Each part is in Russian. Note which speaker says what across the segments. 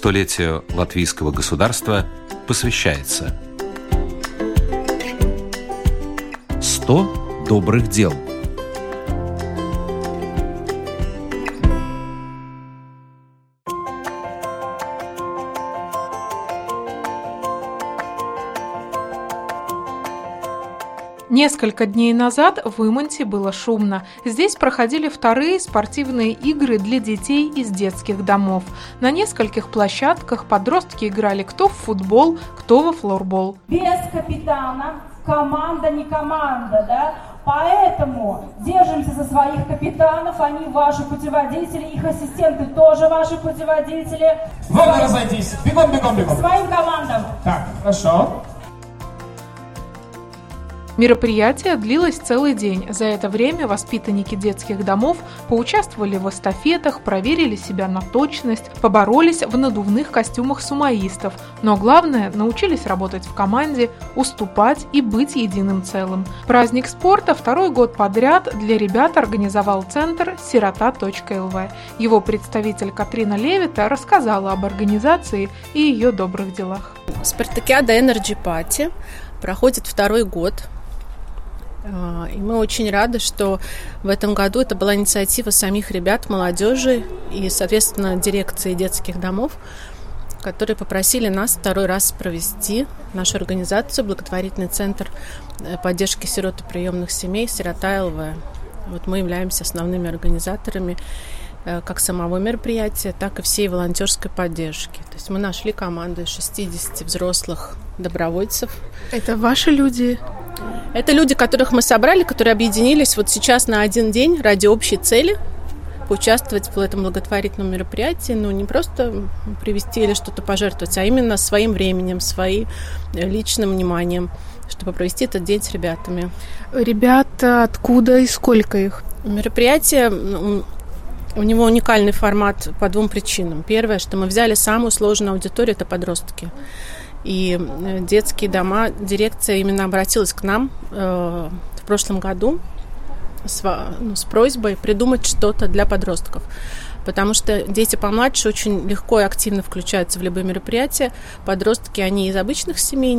Speaker 1: столетию латвийского государства посвящается 100 добрых дел.
Speaker 2: Несколько дней назад в Иманте было шумно. Здесь проходили вторые спортивные игры для детей из детских домов. На нескольких площадках подростки играли кто в футбол, кто во флорбол.
Speaker 3: Без капитана команда не команда, да? Поэтому держимся за своих капитанов, они ваши путеводители, их ассистенты тоже ваши путеводители.
Speaker 4: Вон разойдись, бегом.
Speaker 3: К своим командам.
Speaker 4: Так, хорошо.
Speaker 2: Мероприятие длилось целый день. За это время воспитанники детских домов поучаствовали в эстафетах, проверили себя на точность, поборолись в надувных костюмах сумоистов, но главное, научились работать в команде, уступать и быть единым целым. Праздник спорта второй год подряд для ребят организовал центр «Сирота.ЛВ». Его представитель Катрина Левита рассказала об организации и ее добрых делах.
Speaker 5: Спартакиада Energy Party проходит второй год. И мы очень рады, что в этом году это была инициатива самих ребят, молодежи и, соответственно, дирекции детских домов, которые попросили нас второй раз провести нашу организацию, благотворительный центр поддержки сирот и приемных семей «Сирота.ЛВ». Вот мы являемся основными организаторами как самого мероприятия, так и всей волонтерской поддержки. То есть мы нашли команду из 60 взрослых добровольцев.
Speaker 2: Это ваши люди?
Speaker 5: Это люди, которых мы собрали, которые объединились вот сейчас на один день ради общей цели поучаствовать в этом благотворительном мероприятии, ну не просто привести или что-то пожертвовать, а именно своим временем, своим личным вниманием, чтобы провести этот день с ребятами.
Speaker 2: Ребята откуда и сколько их?
Speaker 5: Мероприятие, у него уникальный формат по двум причинам. Первое, что мы взяли самую сложную аудиторию, это подростки. И детские дома, дирекция именно обратилась к нам в прошлом году с просьбой придумать что-то для подростков. Потому что дети помладше очень легко и активно включаются в любые мероприятия. Подростки, они из обычных семей,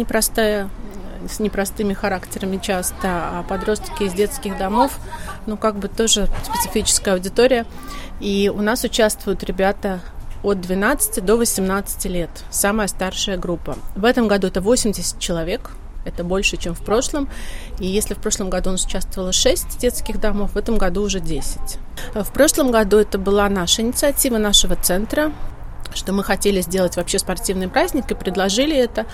Speaker 5: с непростыми характерами часто, а подростки из детских домов, ну, как бы тоже специфическая аудитория. И у нас участвуют ребята от 12 до 18 лет, самая старшая группа. В этом году это 80 человек, это больше, чем в прошлом. И если в прошлом году у нас участвовало 6 детских домов, в этом году уже 10. В прошлом году это была наша инициатива, нашего центра, что мы хотели сделать вообще спортивный праздник и предложили это.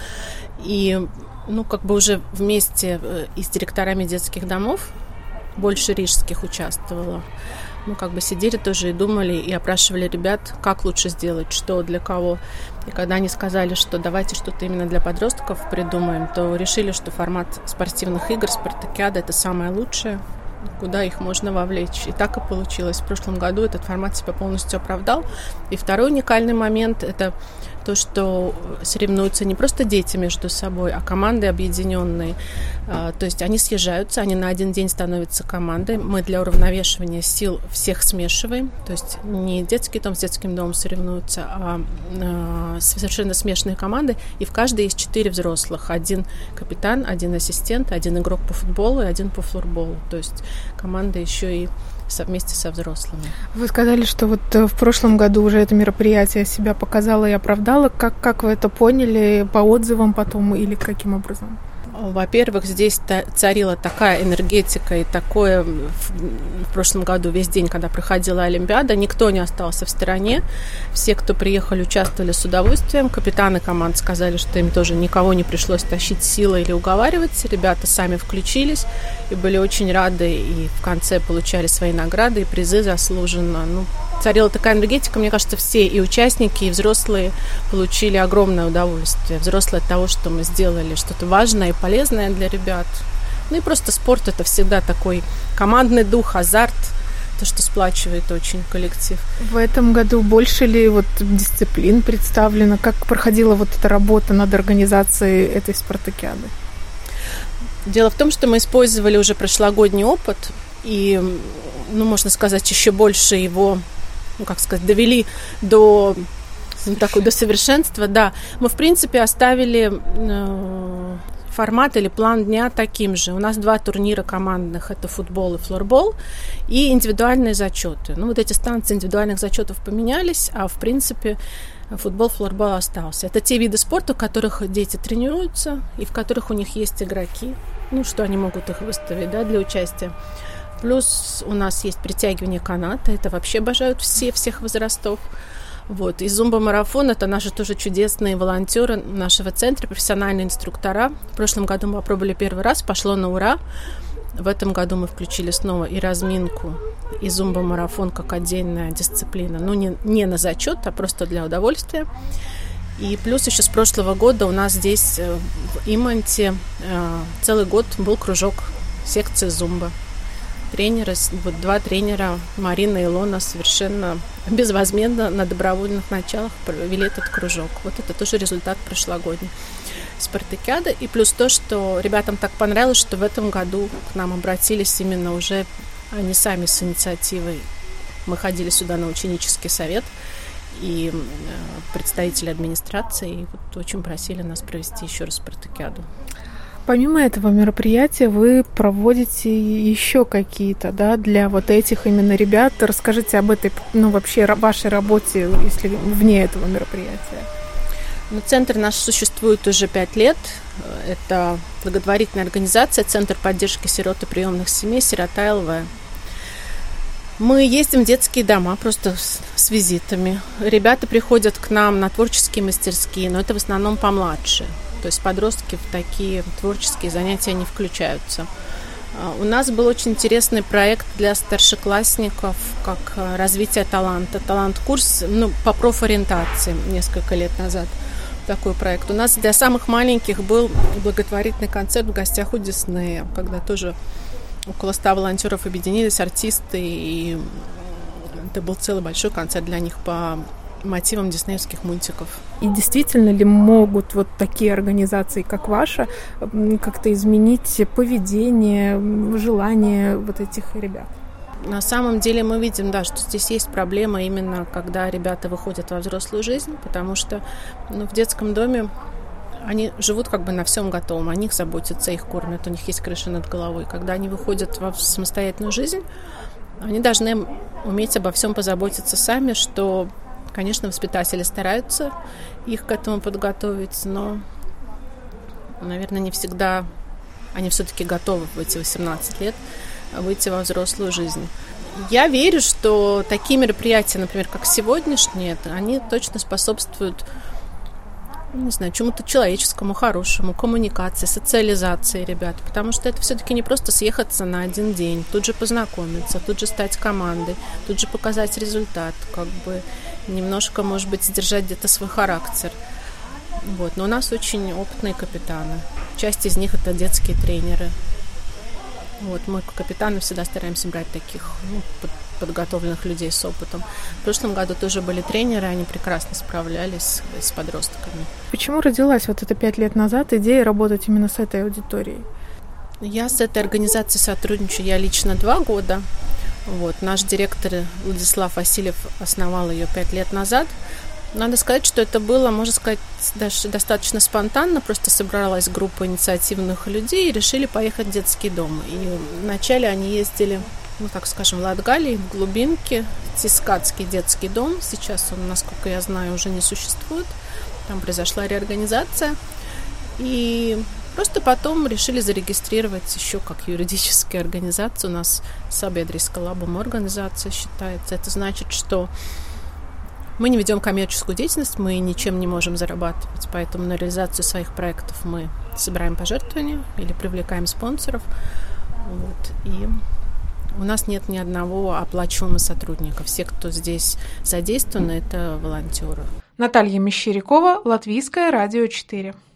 Speaker 5: И как бы уже вместе и с директорами детских домов, больше рижских участвовала. Сидели тоже и думали, и опрашивали ребят, как лучше сделать, что, для кого. И когда они сказали, что давайте что-то именно для подростков придумаем, то решили, что формат спортивных игр, спартакиада – это самое лучшее, куда их можно вовлечь. И так и получилось. В прошлом году этот формат себя полностью оправдал. И второй уникальный момент – это то, что соревнуются не просто дети между собой, а команды объединенные. То есть они съезжаются, они на один день становятся командой. Мы для уравновешивания сил всех смешиваем. То есть не детский дом с детским домом соревнуются, а совершенно смешанные команды. И в каждой есть 4 взрослых. 1 капитан, 1 ассистент, 1 игрок по футболу и 1 по флорболу. То есть команда еще и вместе со взрослыми.
Speaker 2: Вы сказали, что вот в прошлом году уже это мероприятие себя показало и оправдало. Как вы это поняли? По отзывам потом или каким образом?
Speaker 5: Во-первых, здесь царила такая энергетика и такое в прошлом году весь день, когда проходила Олимпиада, никто не остался в стороне. Все, кто приехали, участвовали с удовольствием. Капитаны команд сказали, что им тоже никого не пришлось тащить силой или уговаривать. Ребята сами включились и были очень рады, и в конце получали свои награды и призы заслуженно. Царила такая энергетика, мне кажется, все и участники, и взрослые получили огромное удовольствие. Взрослые от того, что мы сделали что-то важное и полезное для ребят. И просто спорт – это всегда такой командный дух, азарт, то, что сплачивает очень коллектив.
Speaker 2: В этом году больше ли дисциплин представлено? Как проходила эта работа над организацией этой спартакиады?
Speaker 5: Дело в том, что мы использовали уже прошлогодний опыт и, можно сказать, еще больше его, довели до такое до совершенства, да. Мы, в принципе, оставили формат или план дня таким же. У нас 2 турнира командных, это футбол и флорбол, и индивидуальные зачеты. Вот эти станции индивидуальных зачетов поменялись, а в принципе футбол, флорбол остался. Это те виды спорта, в которых дети тренируются и в которых у них есть игроки, что они могут их выставить, да, для участия. Плюс у нас есть притягивание каната, это вообще обожают всех возрастов. И зумба-марафон – это наши тоже чудесные волонтеры нашего центра, профессиональные инструктора. В прошлом году мы попробовали первый раз, пошло на ура. В этом году мы включили снова и разминку, и зумба-марафон как отдельная дисциплина. Не на зачет, а просто для удовольствия. И плюс еще с прошлого года у нас здесь в Иманте целый год был кружок секции зумба. Тренеры, 2 тренера, Марина и Илона, совершенно безвозмездно на добровольных началах провели этот кружок. Это тоже результат прошлогодней спартакиады. И плюс то, что ребятам так понравилось, что в этом году к нам обратились именно уже они сами с инициативой. Мы ходили сюда на ученический совет, и представители администрации очень просили нас провести еще раз спартакиаду.
Speaker 2: Помимо этого мероприятия вы проводите еще какие-то, да, для этих именно ребят. Расскажите об этой, вообще вашей работе, если вне этого мероприятия.
Speaker 5: Центр наш существует уже 5 лет. Это благотворительная организация, Центр поддержки сирот и приемных семей «Сирота ЛВ». Мы ездим в детские дома просто с визитами. Ребята приходят к нам на творческие мастерские, но это в основном помладше. То есть подростки в такие творческие занятия не включаются. У нас был очень интересный проект для старшеклассников, как развитие таланта. Талант-курс по профориентации несколько лет назад. Такой проект. У нас для самых маленьких был благотворительный концерт в гостях у Диснея, когда тоже около 100 волонтеров объединились, артисты, и это был целый большой концерт для них по мотивам диснеевских мультиков.
Speaker 2: И действительно ли могут такие организации, как ваша, как-то изменить поведение, желание этих ребят?
Speaker 5: На самом деле мы видим, что здесь есть проблема именно, когда ребята выходят во взрослую жизнь, потому что в детском доме они живут на всем готовом, о них заботятся, их кормят, у них есть крыша над головой. Когда они выходят в самостоятельную жизнь, они должны уметь обо всем позаботиться сами, что, конечно, воспитатели стараются их к этому подготовить, но, наверное, не всегда они все-таки готовы в эти 18 лет выйти во взрослую жизнь. Я верю, что такие мероприятия, например, как сегодняшние, они точно способствуют, чему-то человеческому, хорошему, коммуникации, социализации ребят, потому что это все-таки не просто съехаться на один день, тут же познакомиться, тут же стать командой, тут же показать результат, немножко, может быть, сдержать где-то свой характер. Но у нас очень опытные капитаны. Часть из них это детские тренеры. Мы капитаны всегда стараемся брать таких подготовленных людей с опытом. В прошлом году тоже были тренеры, они прекрасно справлялись с подростками.
Speaker 2: Почему родилась это 5 лет назад идея работать именно с этой аудиторией?
Speaker 5: Я с этой организацией сотрудничаю, я лично 2 года. Наш директор Владислав Васильев основал ее 5 лет назад. Надо сказать, что это было, можно сказать, даже достаточно спонтанно. Просто собралась группа инициативных людей и решили поехать в детский дом. И вначале они ездили, в Латгалии, в глубинке, Тискатский детский дом. Сейчас он, насколько я знаю, уже не существует. Там произошла реорганизация. И просто потом решили зарегистрировать еще как юридическая организация. У нас Сабедрийская лабом организация считается. Это значит, что мы не ведем коммерческую деятельность, мы ничем не можем зарабатывать, поэтому на реализацию своих проектов мы собираем пожертвования или привлекаем спонсоров. И у нас нет ни одного оплачиваемого сотрудника. Все, кто здесь задействованы, это волонтеры.
Speaker 2: Наталья Мещерякова, Латвийское радио 4.